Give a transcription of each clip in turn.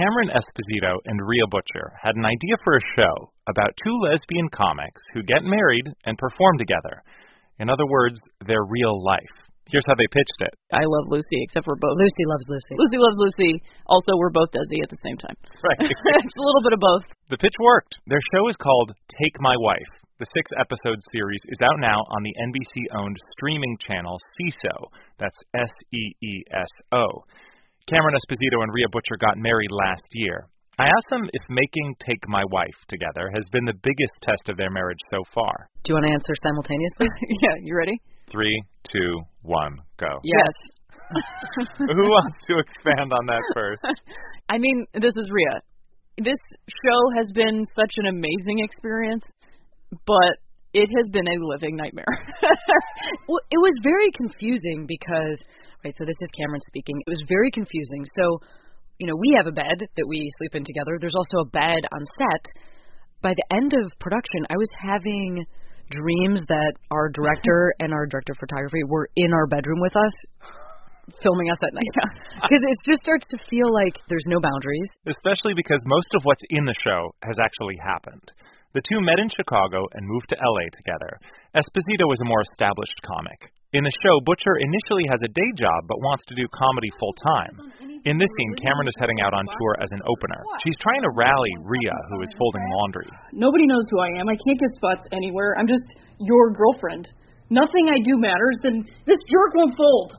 Cameron Esposito and Rhea Butcher had an idea for a show about two lesbian comics who get married and perform together. In other words, their real life. Here's how they pitched it. I love Lucy, except we're both. Lucy loves Lucy. Lucy loves Lucy. Also, we're both Desi at the same time. Right. It's a little bit of both. The pitch worked. Their show is called Take My Wife. The 6-episode series is out now on the NBC-owned streaming channel Seeso. That's Seeso. Cameron Esposito and Rhea Butcher got married last year. I asked them if making Take My Wife together has been the biggest test of their marriage so far. Do you want to answer simultaneously? Yeah, you ready? 3, 2, 1, go. Yes. Who wants to expand on that first? I mean, this is Rhea. This show has been such an amazing experience, but it has been a living nightmare. Well, it was very confusing because, right, so this is Cameron speaking. It was very confusing. So, we have a bed that we sleep in together. There's also a bed on set. By the end of production, I was having dreams that our director and our director of photography were in our bedroom with us, filming us at night. Because it just starts to feel like there's no boundaries. Especially because most of what's in the show has actually happened. The two met in Chicago and moved to L.A. together. Esposito is a more established comic. In the show, Butcher initially has a day job but wants to do comedy full-time. In this scene, Cameron is heading out on tour as an opener. She's trying to rally Rhea, who is folding laundry. Nobody knows who I am. I can't get spots anywhere. I'm just your girlfriend. Nothing I do matters, and this jerk won't fold.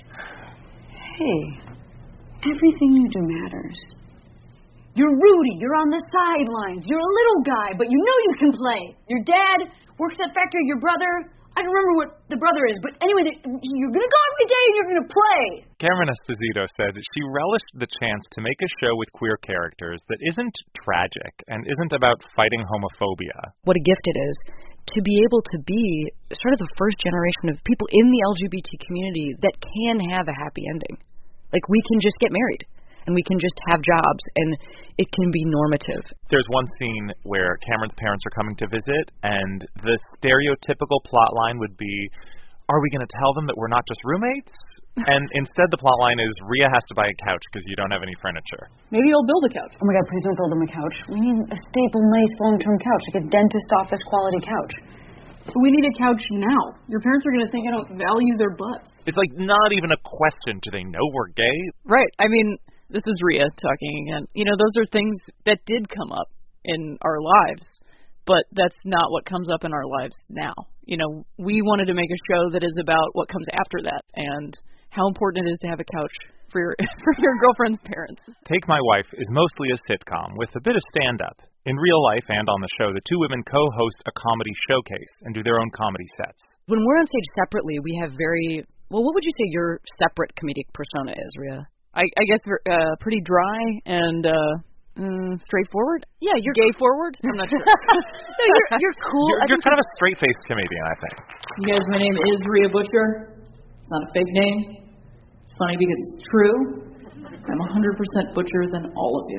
Hey, everything you do matters. You're Rudy. You're on the sidelines. You're a little guy, but you know you can play. Your dad works at factory. Your brother, I don't remember what the brother is, but anyway, you're going to go every day and you're going to play. Cameron Esposito said she relished the chance to make a show with queer characters that isn't tragic and isn't about fighting homophobia. What a gift it is to be able to be sort of the first generation of people in the LGBT community that can have a happy ending. Like, we can just get married. And we can just have jobs, and it can be normative. There's one scene where Cameron's parents are coming to visit, and the stereotypical plot line would be, are we going to tell them that we're not just roommates? And instead the plot line is, Rhea has to buy a couch because you don't have any furniture. Maybe I'll build a couch. Oh my God, please don't build them a couch. We need a staple, nice, long-term couch, like a dentist office quality couch. But we need a couch now. Your parents are going to think I don't value their butts. It's like not even a question. Do they know we're gay? Right. I mean, this is Rhea talking again. Those are things that did come up in our lives, but that's not what comes up in our lives now. We wanted to make a show that is about what comes after that and how important it is to have a couch for your girlfriend's parents. Take My Wife is mostly a sitcom with a bit of stand-up. In real life and on the show, the two women co-host a comedy showcase and do their own comedy sets. When we're on stage separately, we have what would you say your separate comedic persona is, Rhea? I guess pretty dry and straightforward. Yeah, you're gay forward. I'm not sure. No, you're cool. You're kind of a straight-faced comedian, I think. You guys, my name is Rhea Butcher. It's not a fake name. It's funny because it's true. I'm 100% butcher than all of you.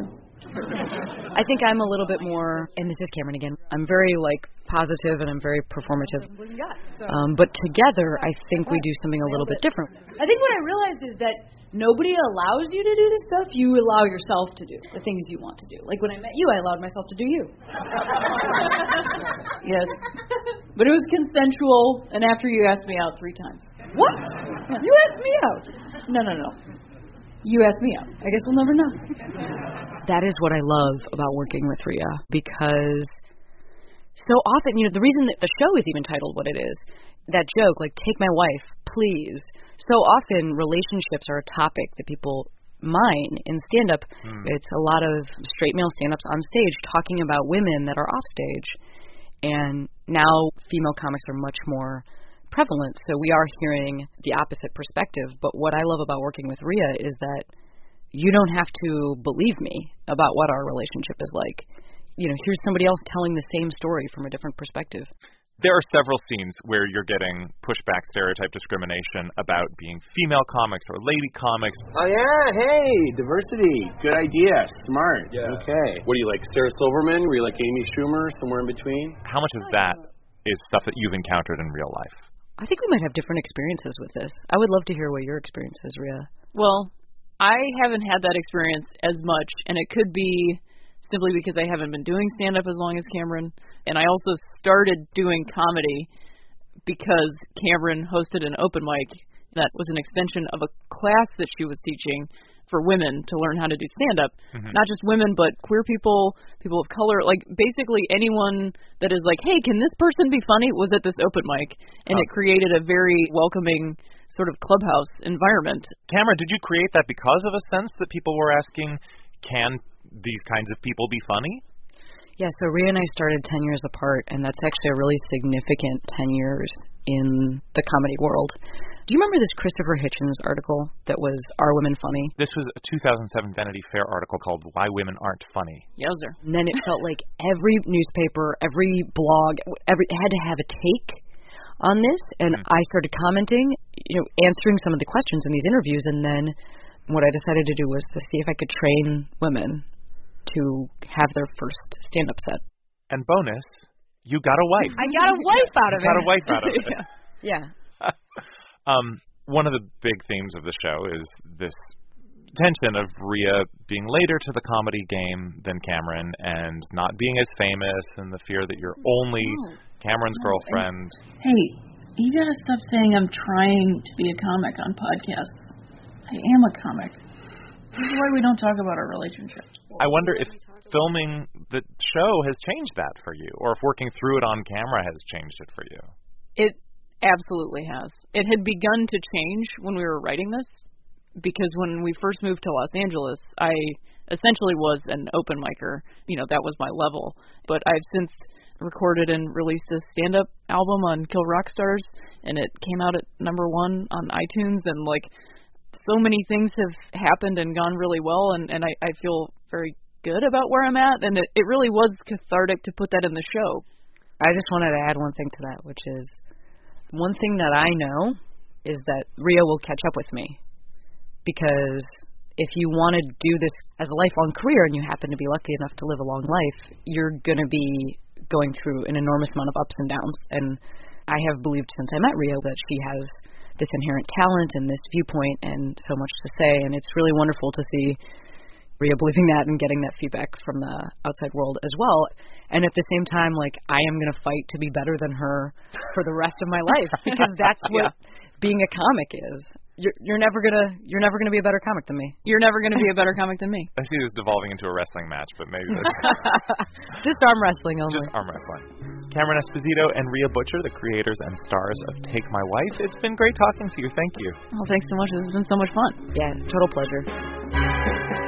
I think I'm a little bit more, and this is Cameron again, I'm very, positive and I'm very performative. But together, I think we do something a little bit different. I think what I realized is that nobody allows you to do this stuff. You allow yourself to do the things you want to do. Like when I met you, I allowed myself to do you. Yes. But it was consensual, and after you asked me out 3 times. What? Yes. You asked me out. No. You asked me out. I guess we'll never know. That is what I love about working with Rhea, because so often, the reason that the show is even titled what it is, that joke, take my wife, please. So often relationships are a topic that people mine in stand-up. It's a lot of straight male stand-ups on stage talking about women that are off stage. And now female comics are much more prevalent, so we are hearing the opposite perspective. But what I love about working with Rhea is that you don't have to believe me about what our relationship is like. Here's somebody else telling the same story from a different perspective. There are several scenes where you're getting pushback stereotype discrimination about being female comics or lady comics. Oh, yeah. Hey, diversity. Good idea. Smart. Yeah. Okay. What do you like, Sarah Silverman? Were you like Amy Schumer, somewhere in between? How much of that is stuff that you've encountered in real life? I think we might have different experiences with this. I would love to hear what your experience is, Rhea. Well, I haven't had that experience as much, and it could be simply because I haven't been doing stand-up as long as Cameron, and I also started doing comedy because Cameron hosted an open mic that was an extension of a class that she was teaching for women to learn how to do stand-up. Not just women, but queer people, people of color, like basically anyone that is like, hey, can this person be funny, was at this open mic, and it created a very welcoming sort of clubhouse environment. Cameron, did you create that because of a sense that people were asking, can these kinds of people be funny? Yeah, so Rhea and I started 10 years apart, and that's actually a really significant 10 years in the comedy world. Do you remember this Christopher Hitchens article that was Are Women Funny? This was a 2007 Vanity Fair article called Why Women Aren't Funny. Yowzer. And then it felt like every newspaper, every blog, had to have a take on this, and I started commenting, answering some of the questions in these interviews, and then what I decided to do was to see if I could train women to have their first stand-up set. And bonus, you got a wife. I got a wife out of it. Got a wife out of it. Yeah. One of the big themes of the show is this tension of Rhea being later to the comedy game than Cameron and not being as famous, and the fear that you're only Cameron's girlfriend. Hey, you gotta stop saying I'm trying to be a comic on podcasts. I am a comic. This is why we don't talk about our relationship. I wonder if filming the show has changed that for you, or if working through it on camera has changed it for you. It absolutely has. It had begun to change when we were writing this, because when we first moved to Los Angeles, I essentially was an open micer. That was my level. But I've since recorded and released a stand-up album on Kill Rock Stars, and it came out at #1 on iTunes, and so many things have happened and gone really well, and I feel very good about where I'm at, and it really was cathartic to put that in the show. I just wanted to add one thing to that, which is one thing that I know is that Rhea will catch up with me, because if you want to do this as a lifelong career and you happen to be lucky enough to live a long life, you're going to be going through an enormous amount of ups and downs, and I have believed since I met Rhea that she has this inherent talent and this viewpoint and so much to say, and it's really wonderful to see Rhea believing that and getting that feedback from the outside world as well. And at the same time, I am going to fight to be better than her for the rest of my life, because that's what being a comic is. You're never gonna be a better comic than me. You're never gonna be a better comic than me. I see this devolving into a wrestling match, but maybe that's just arm wrestling only. Just arm wrestling. Cameron Esposito and Rhea Butcher, the creators and stars of Take My Wife. It's been great talking to you. Thank you. Oh, thanks so much. This has been so much fun. Yeah, total pleasure.